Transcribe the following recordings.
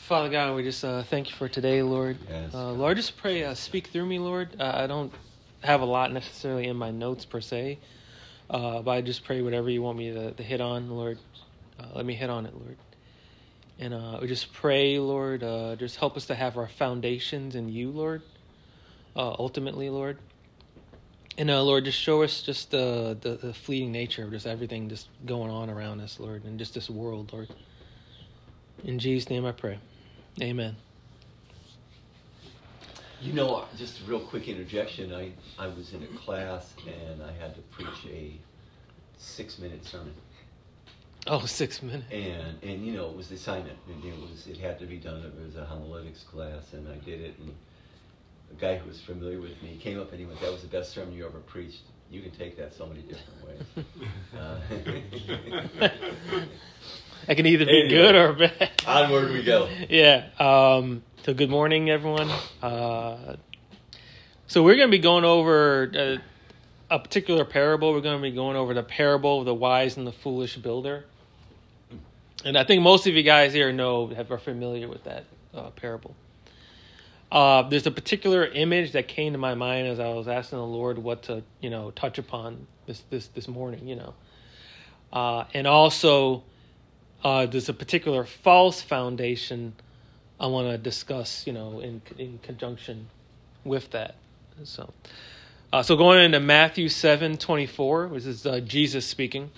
Father God, we just thank you for today, Lord. Yes. Lord, just pray, speak through me, Lord. I don't have a lot necessarily in my notes per se, but I just pray whatever you want me to hit on, Lord. Let me hit on it, Lord. And we just pray, Lord, just help us to have our foundations in you, Lord, ultimately, Lord. And Lord, just show us just the fleeting nature of just everything just going on around us, Lord, and just this world, Lord. In Jesus' name I pray. Amen. You know, just a real quick interjection. I was in a class and I had to preach a 6-minute sermon. Oh, 6 minutes. And you know, it was the assignment. And it had to be done. It was a homiletics class, and I did it. And a guy who was familiar with me came up and he went, "That was the best sermon you ever preached. You can take that so many different ways." That can either be good or bad. Onward we go. Yeah. So good morning, everyone. So we're going to be going over a particular parable. We're going to be going over the parable of the wise and the foolish builder. And I think most of you guys here are familiar with that parable. There's a particular image that came to my mind as I was asking the Lord what to, touch upon this morning, and also there's a particular false foundation I want to discuss, in conjunction with that. So going into Matthew 7:24, which is Jesus speaking.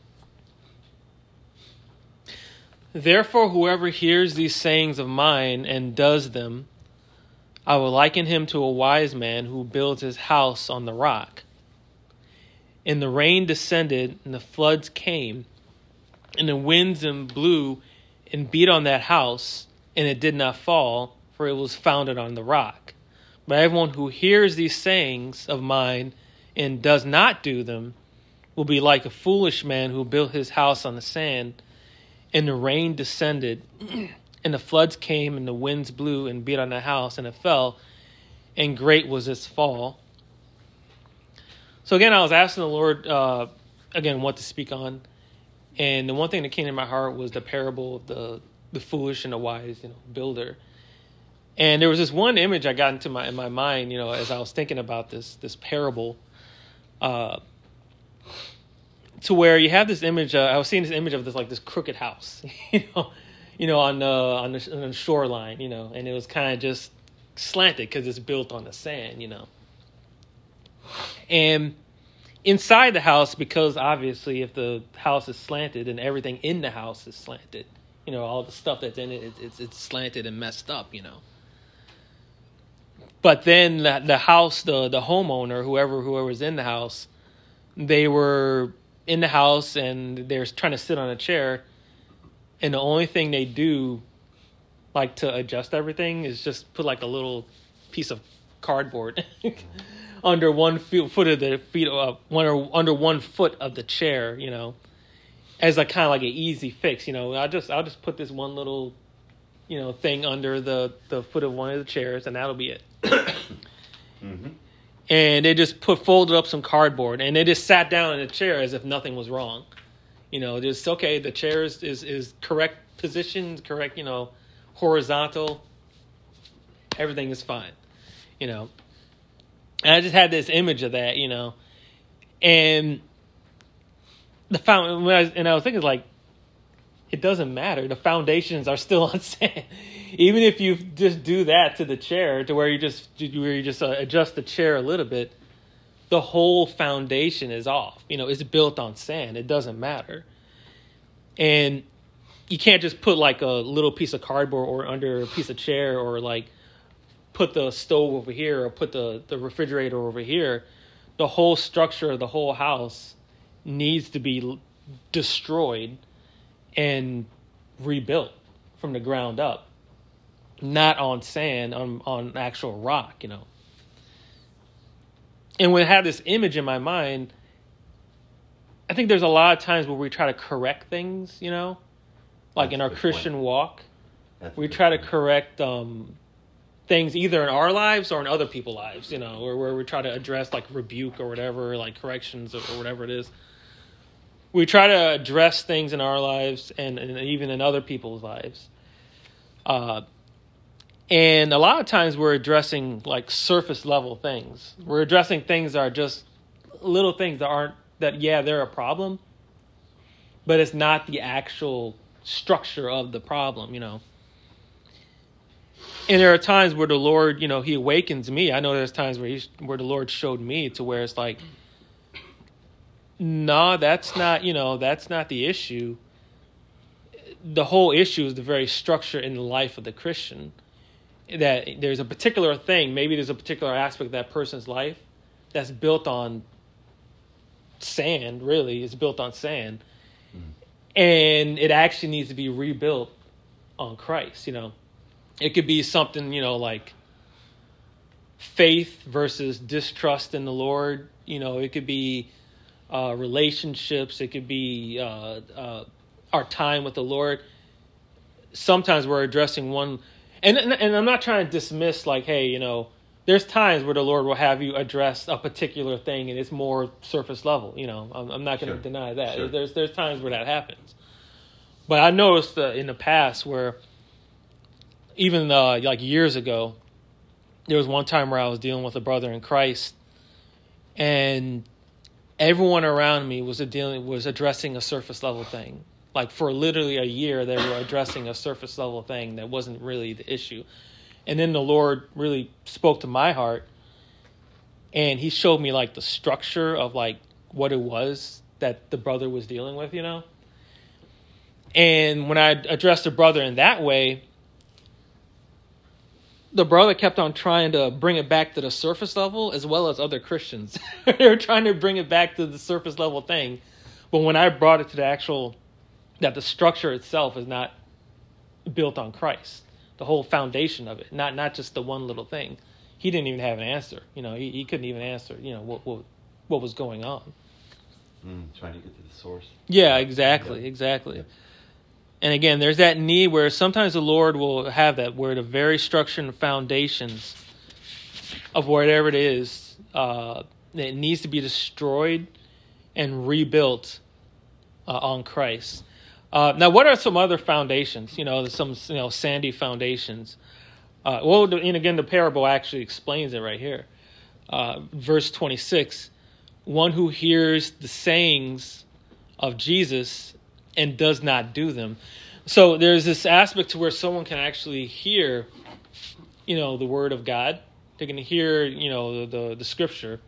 Therefore, whoever hears these sayings of mine and does them, I will liken him to a wise man who builds his house on the rock. And the rain descended, and the floods came, and the winds blew and beat on that house, and it did not fall, for it was founded on the rock. But everyone who hears these sayings of mine and does not do them will be like a foolish man who built his house on the sand, and the rain descended, and the floods came, and the winds blew and beat on the house, and it fell, and great was its fall. So again, I was asking the Lord, what to speak on. And the one thing that came to my heart was the parable of the foolish and the wise, builder. And there was this one image I got in my mind, as I was thinking about this parable, to where you have this image. I was seeing this image of this crooked house, on the shoreline, and it was kind of just slanted because it's built on the sand, And inside the house, because obviously if the house is slanted and everything in the house is slanted, all the stuff that's in it, it's slanted and messed up, But then the house, the homeowner, whoever's in the house, they were in the house and they're trying to sit on a chair, and the only thing they do, to adjust everything, is just put a little piece of cardboard under 1 foot of the feet, under 1 foot of the chair, as kind of an easy fix. I'll just put this one little, thing under the foot of one of the chairs, and that'll be it. Mm-hmm. And they just folded up some cardboard, and they just sat down in the chair as if nothing was wrong. Just okay. The chair is correct position, correct, horizontal. Everything is fine, And I just had this image of that, and I was thinking, it doesn't matter. The foundations are still on sand. Even if you just do that to the chair, to where you just adjust the chair a little bit, the whole foundation is off. It's built on sand. It doesn't matter. And you can't just put a little piece of cardboard or under a piece of chair, or put the stove over here, or put the refrigerator over here. The whole structure of the whole house needs to be destroyed and rebuilt from the ground up, not on sand, on actual rock, And when I had this image in my mind, I think there's a lot of times where we try to correct things, in our Christian walk. We try to correct things either in our lives or in other people's lives, or where we try to address rebuke or whatever, corrections or whatever it is. We try to address things in our lives and even in other people's lives. And a lot of times we're addressing like surface level things. We're addressing things that are just little things they're a problem, but it's not the actual structure of the problem, And there are times where the Lord, he awakens me. I know there's times where the Lord showed me to where it's like, no, that's not the issue. The whole issue is the very structure in the life of the Christian. That there's a particular thing, maybe there's a particular aspect of that person's life that's built on sand, really. It's built on sand. And it actually needs to be rebuilt on Christ, It could be something, like faith versus distrust in the Lord. It could be relationships. It could be our time with the Lord. Sometimes we're addressing one, and I'm not trying to dismiss like, hey, there's times where the Lord will have you address a particular thing and it's more surface level. I'm not going to deny that. Sure. There's times where that happens. But I noticed in the past where even like years ago, there was one time where I was dealing with a brother in Christ, and everyone around me was addressing a surface level thing. Like for literally a year, they were addressing a surface level thing that wasn't really the issue. And then the Lord really spoke to my heart, and he showed me like the structure of like what it was that the brother was dealing with, And when I addressed the brother in that way, the brother kept on trying to bring it back to the surface level as well as other Christians. They were trying to bring it back to the surface level thing. But when I brought it to that the structure itself is not built on Christ, the whole foundation of it, not just the one little thing, he didn't even have an answer. He couldn't even answer, what was going on. Trying to get to the source. Yeah, exactly. Yeah. And again, there's that need where sometimes the Lord will have that, where the very structure and foundations of whatever it is, it needs to be destroyed and rebuilt on Christ. Now, what are some other foundations? Some sandy foundations. And again, the parable actually explains it right here. Verse 26, one who hears the sayings of Jesus and does not do them. So there's this aspect to where someone can actually hear, the word of God. They can hear, the scripture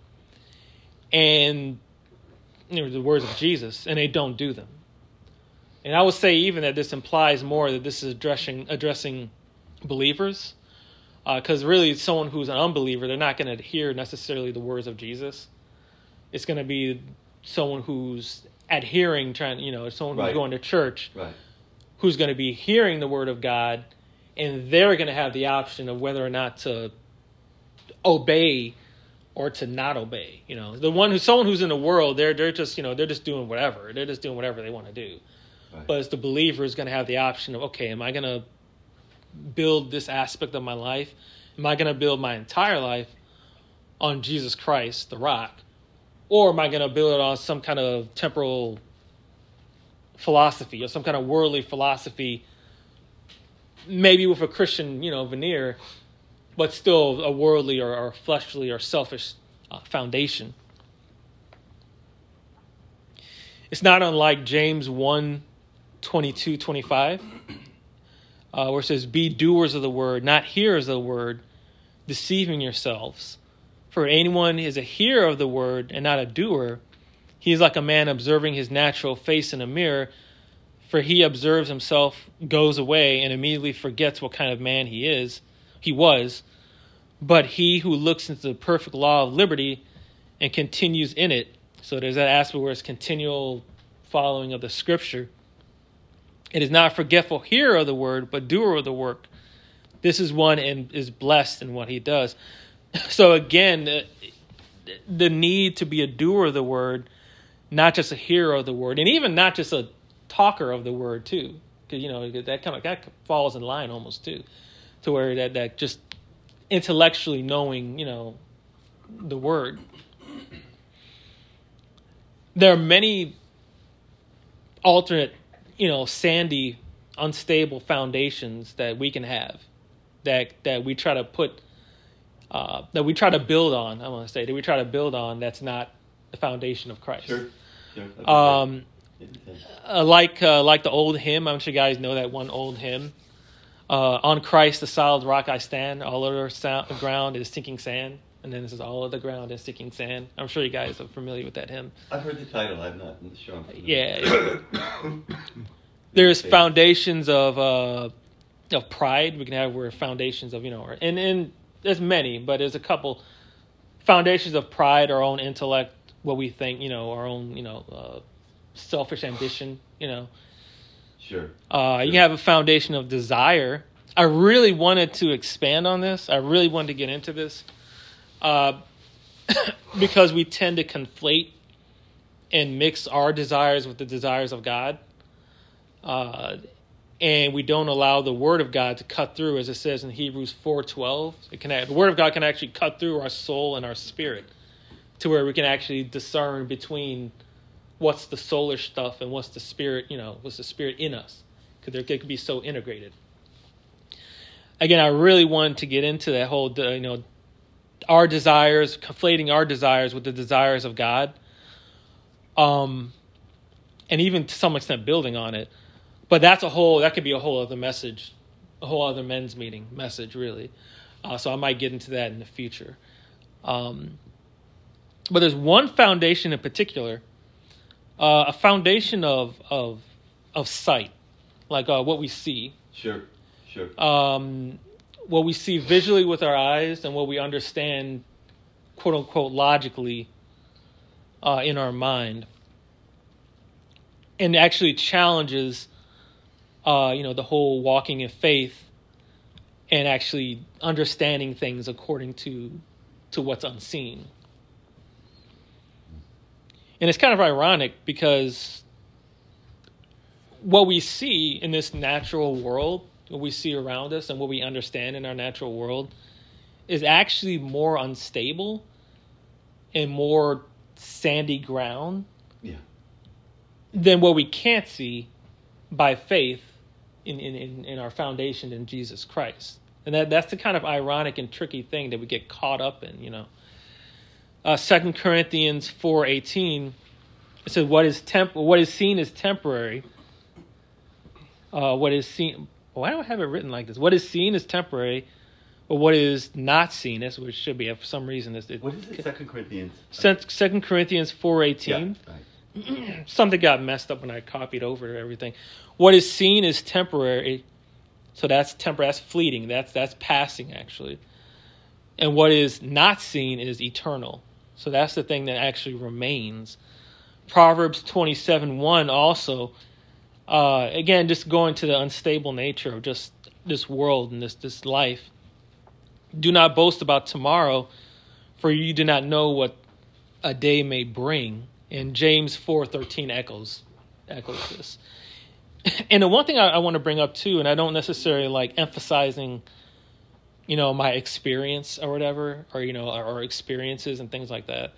and the words of Jesus, and they don't do them. And I would say even that this implies more that this is addressing believers, because really someone who's an unbeliever, they're not going to hear necessarily the words of Jesus. It's going to be someone who's adhering, someone who's going to church, who's going to be hearing the word of God, and they're going to have the option of whether or not to obey or to not obey. Someone who's in the world, they're just doing whatever. They're just doing whatever they want to do. Right. But as the believer is going to have the option of, okay, am I going to build this aspect of my life? Am I going to build my entire life on Jesus Christ, the rock? Or am I going to build it on some kind of temporal philosophy or some kind of worldly philosophy, maybe with a Christian, veneer, but still a worldly or fleshly or selfish foundation? It's not unlike James 1:22-25, where it says, be doers of the word, not hearers of the word, deceiving yourselves. For anyone is a hearer of the word and not a doer, he is like a man observing his natural face in a mirror. For he observes himself, goes away, and immediately forgets what kind of man he was. But he who looks into the perfect law of liberty and continues in it, so there's that aspect where it's continual following of the scripture. It is not a forgetful hearer of the word, but doer of the work. This is one and is blessed in what he does. So again, the need to be a doer of the word, not just a hearer of the word, and even not just a talker of the word too, because that falls in line almost too, to where that just intellectually knowing the word. There are many alternate sandy unstable foundations that we can have, that we try to put, that we try to build on. I want to say that we try to build on. That's not the foundation of Christ. Sure. Like the old hymn. I'm sure you guys know that one old hymn. On Christ, the solid rock I stand. All other ground is sinking sand. And then this is all of the ground is sinking sand. I'm sure you guys are familiar with that hymn. I've heard the title. I'm not sure I'm familiar. Yeah. There's foundations of pride. We can have where foundations of, and there's many, but there's a couple foundations of pride, our own intellect, what we think, our own, selfish ambition, Sure. You have a foundation of desire. I really wanted to expand on this. I really wanted to get into this. Because we tend to conflate and mix our desires with the desires of God. And we don't allow the Word of God to cut through, as it says in Hebrews 4:12. The Word of God can actually cut through our soul and our spirit to where we can actually discern between what's the soulish stuff and what's the spirit, what's the spirit in us. Because they could be so integrated. Again, I really wanted to get into that whole, our desires, conflating our desires with the desires of God. And even to some extent building on it. But that could be a whole other message, a whole other men's meeting message, really. So I might get into that in the future. But there's one foundation in particular, a foundation of sight, like what we see. Sure. What we see visually with our eyes and what we understand, quote unquote, logically in our mind. And actually challenges, the whole walking in faith and actually understanding things according to what's unseen. And it's kind of ironic because what we see in this natural world, what we see around us and what we understand in our natural world is actually more unstable and more sandy ground than what we can't see by faith in our foundation in Jesus Christ. And that's the kind of ironic and tricky thing that we get caught up in, 2 Corinthians 4:18, it says, what is seen is temporary. What is seen... Why don't I have it written like this? What is seen is temporary, but what is not seen, that's what it should be. For some reason, what is it? 2 Corinthians. 2 Corinthians 4:18. Yeah, right. Something got messed up when I copied over everything. What is seen is temporary, so that's temporary. That's fleeting. That's passing actually. And what is not seen is eternal. So that's the thing that actually remains. Proverbs 27:1 also. Again, just going to the unstable nature of just this world and this life. Do not boast about tomorrow, for you do not know what a day may bring. And James 4:13 echoes this. And the one thing I want to bring up too, and I don't necessarily like emphasizing, my experience or whatever, or or experiences and things like that.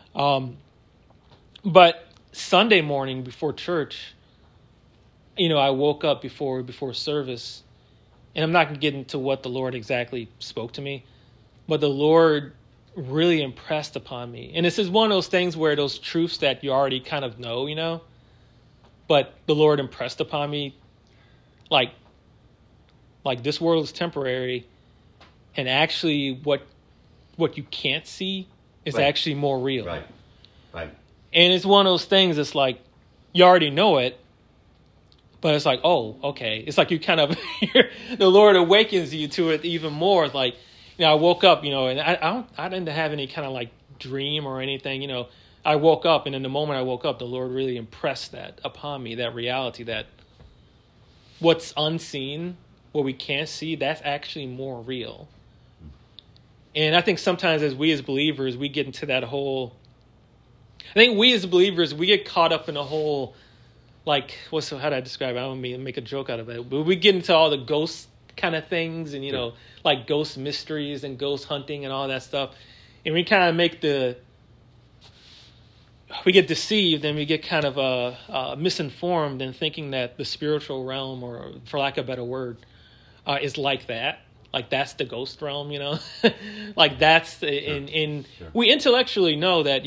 But Sunday morning before church, I woke up before service, and I'm not going to get into what the Lord exactly spoke to me, but the Lord really impressed upon me. And this is one of those things where those truths that you already kind of know, but the Lord impressed upon me, like this world is temporary, and actually what you can't see is actually more real. Right. And it's one of those things, it's like, you already know it, but it's like, oh, okay. It's like you kind of, the Lord awakens you to it even more. It's like, I woke up, and I didn't have any kind of like dream or anything, I woke up, and in the moment I woke up, the Lord really impressed that upon me, that reality that what's unseen, what we can't see, that's actually more real. And I think sometimes as believers, we get into that whole, we get caught up in a whole, like, how do I describe it? I don't mean to make a joke out of it, but we get into all the ghost kind of things and, like ghost mysteries and ghost hunting and all that stuff. And we kind of make we get deceived and we get kind of misinformed in thinking that the spiritual realm, or for lack of a better word, is like that. Like that's the ghost realm, like that's in Sure. We intellectually know that,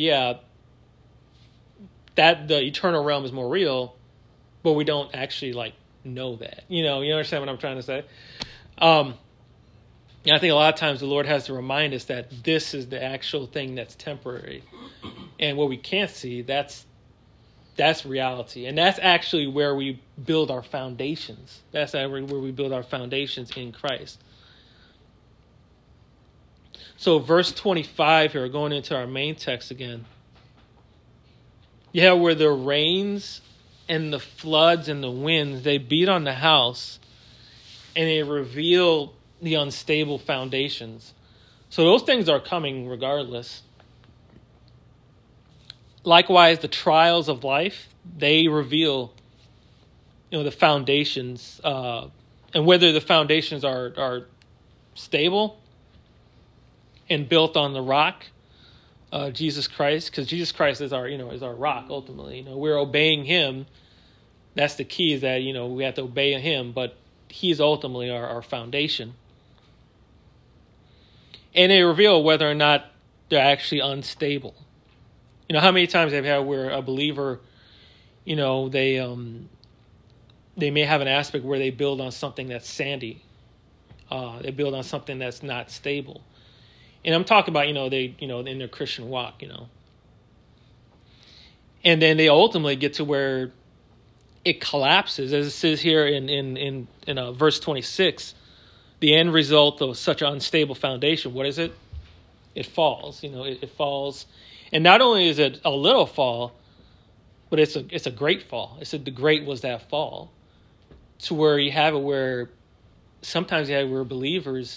that the eternal realm is more real, but we don't actually like know that. You understand what I'm trying to say? And I think a lot of times the Lord has to remind us that this is the actual thing that's temporary. And what we can't see, that's reality. And that's actually where we build our foundations. That's where we build our foundations in Christ. So verse 25 here, going into our main text again. Where the rains and the floods and the winds, they beat on the house and they reveal the unstable foundations. So those things are coming regardless. Likewise, the trials of life, they reveal, the foundations, and whether the foundations are stable and built on the rock, Jesus Christ, because Jesus Christ is our rock ultimately. We're obeying Him. That's the key, is that we have to obey Him, but He is ultimately our foundation. And they reveal whether or not they're actually unstable. How many times have you had where a believer, they may have an aspect where they build on something that's sandy. They build on something that's not stable. And I'm talking about, in their Christian walk, And then they ultimately get to where it collapses, as it says here in verse 26. The end result of such an unstable foundation, what is it? It falls. It falls. And not only is it a little fall, but it's a great fall. It said the great was that fall. To where you have it where sometimes you have where believers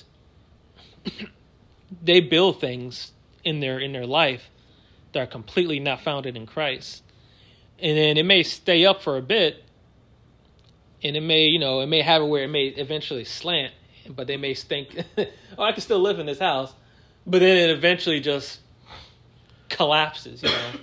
they build things in their life that are completely not founded in Christ. And then it may stay up for a bit, and it may have it where it may eventually slant, but they may think, oh, I can still live in this house. But then it eventually just collapses,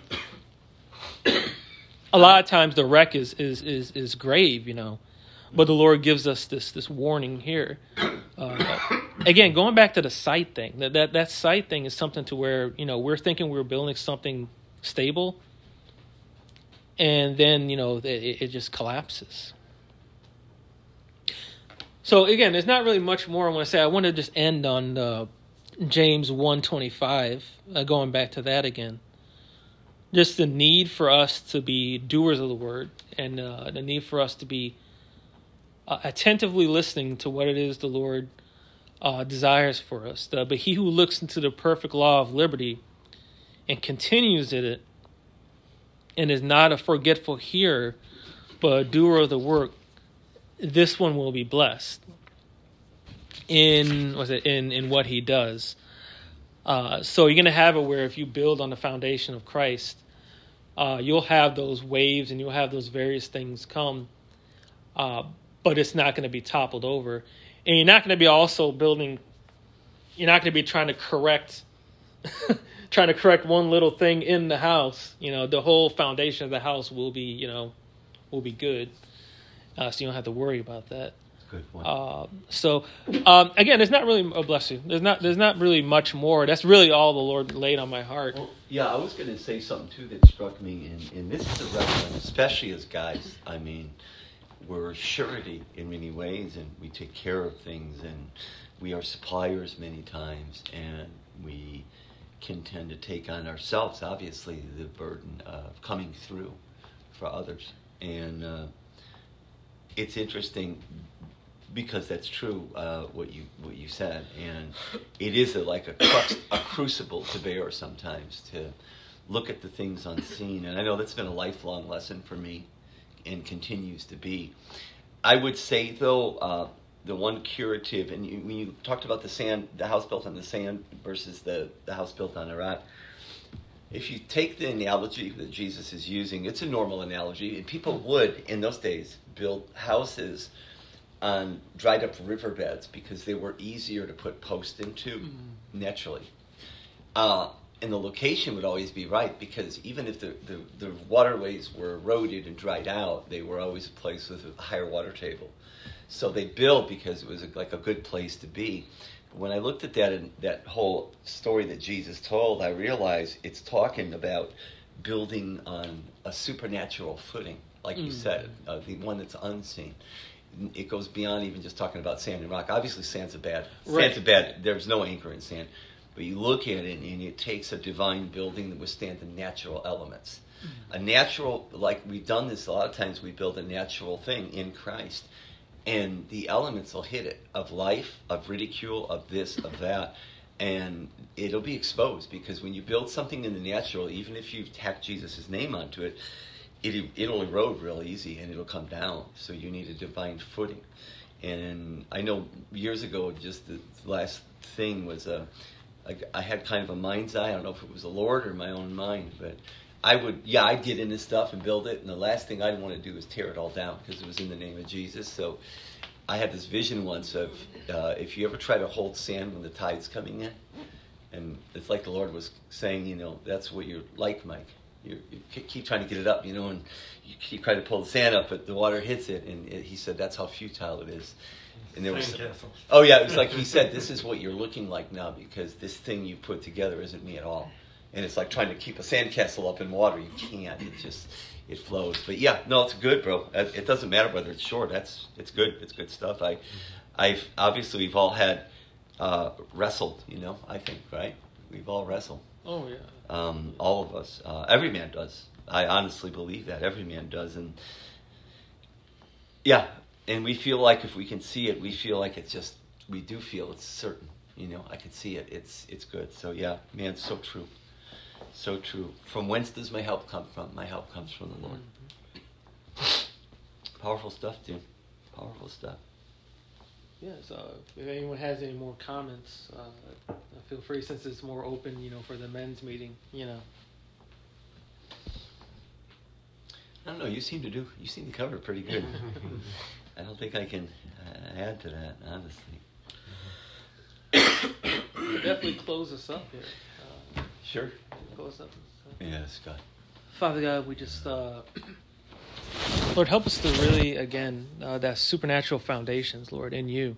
A lot of times the wreck is grave, But the Lord gives us this warning here. Again, going back to the sight thing, that sight thing is something to where, we're thinking we're building something stable, and then, it just collapses. So again, there's not really much more I want to say. I want to just end on James 1:25, going back to that again. Just the need for us to be doers of the word, and the need for us to be attentively listening to what it is the Lord desires for us. But he who looks into the perfect law of liberty and continues in it, and is not a forgetful hearer, but a doer of the work, this one will be blessed in what he does. So you're going to have it where if you build on the foundation of Christ, you'll have those waves and you'll have those various things come, but it's not going to be toppled over. And you're not going to be also building, you're not going to be trying to correct one little thing in the house. The whole foundation of the house will be good. So you don't have to worry about that. Good one. Again, there's not really, oh bless you, there's not really much more. That's really all the Lord laid on my heart. Well, yeah, I was going to say something too that struck me, and this is a relevant, especially as guys. I mean, we're surety in many ways, and we take care of things, and we are suppliers many times, and we can tend to take on ourselves, obviously, the burden of coming through for others. And it's interesting because that's true, what you said, and it is like a crucible to bear sometimes, to look at the things unseen. And I know that's been a lifelong lesson for me, and continues to be. I would say though, the one curative, and when you talked about the house built on the sand versus the house built on the rock. If you take the analogy that Jesus is using, it's a normal analogy, and people would, in those days, build houses on dried up riverbeds because they were easier to put posts into naturally. and the location would always be right, because even if the waterways were eroded and dried out, they were always a place with a higher water table. So they built because it was like a good place to be. But when I looked at that and that whole story that Jesus told, I realized it's talking about building on a supernatural footing, like you said, the one that's unseen. It goes beyond even just talking about sand and rock. Obviously, sand's bad. There's no anchor in sand. But you look at it, and it takes a divine building that withstands the natural elements. A natural, like we've done this a lot of times, we build a natural thing in Christ. And the elements will hit it, of life, of ridicule, of this, of that. And it'll be exposed, because when you build something in the natural, even if you've tacked Jesus' name onto it, it'll erode real easy, and it'll come down. So you need a divine footing. And I know years ago, just the last thing was I had kind of a mind's eye. I don't know if it was the Lord or my own mind, but I'd get into stuff and build it, and the last thing I'd want to do is tear it all down, because it was in the name of Jesus. So I had this vision once of if you ever try to hold sand when the tide's coming in, and it's like the Lord was saying, that's what you're like, Mike. You keep trying to get it up, and you keep trying to pull the sand up, but the water hits it, and he said that's how futile it is. And there was, oh yeah, it was like he said, this is what you're looking like now, because this thing you put together isn't me at all. And it's like trying to keep a sandcastle up in water. You can't. It flows. But yeah, no, it's good, bro. It doesn't matter whether it's short. It's good. It's good stuff. I've obviously we've all had wrestled. I think, right? We've all wrestled. Oh yeah. All of us. Every man does. I honestly believe that every man does. And yeah, and we feel like if we can see it, we feel like we do feel it's certain. I can see it. It's good. So yeah, man, so true. So true. From whence does my help come from? My help comes from the Lord. Powerful stuff, dude. Powerful stuff. Yeah, so if anyone has any more comments, feel free, since it's more open, for the men's meeting, I don't know, you seem to cover it pretty good. I don't think I can add to that, honestly. Definitely close us up here. Sure. Close up. Yes, God. Father God, we just, Lord, help us to really, again, that supernatural foundations, Lord, in you.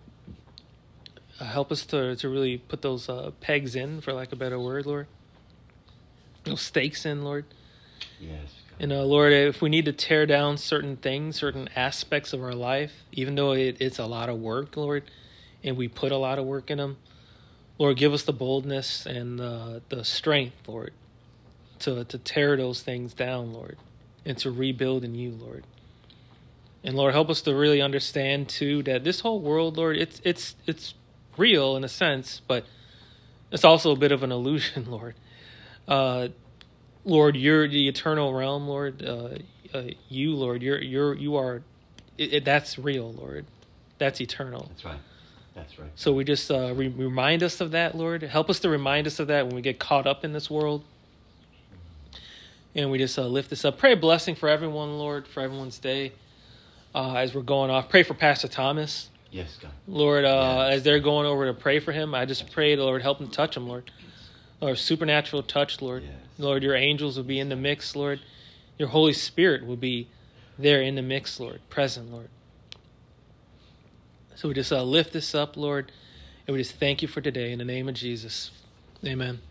Help us to really put those pegs in, for lack of a better word, Lord. Those stakes in, Lord. Yes, God. And Lord, if we need to tear down certain things, certain aspects of our life, even though it's a lot of work, Lord, and we put a lot of work in them, Lord, give us the boldness and the strength, Lord, to tear those things down, Lord, and to rebuild in you, Lord. And Lord, help us to really understand too that this whole world, Lord, it's real in a sense, but it's also a bit of an illusion, Lord. Lord, you're the eternal realm, Lord. You, Lord, you are. That's real, Lord. That's eternal. That's right. That's right. So we just remind us of that, Lord. Help us to remind us of that when we get caught up in this world. And we just lift this up. Pray a blessing for everyone, Lord, for everyone's day as we're going off. Pray for Pastor Thomas. Yes, God. Lord, as they're going over to pray for him, I just pray, Lord, help them touch him, Lord. Lord, supernatural touch, Lord. Yes. Lord, your angels will be in the mix, Lord. Your Holy Spirit will be there in the mix, Lord, present, Lord. So we just lift this up, Lord, and we just thank you for today in the name of Jesus. Amen.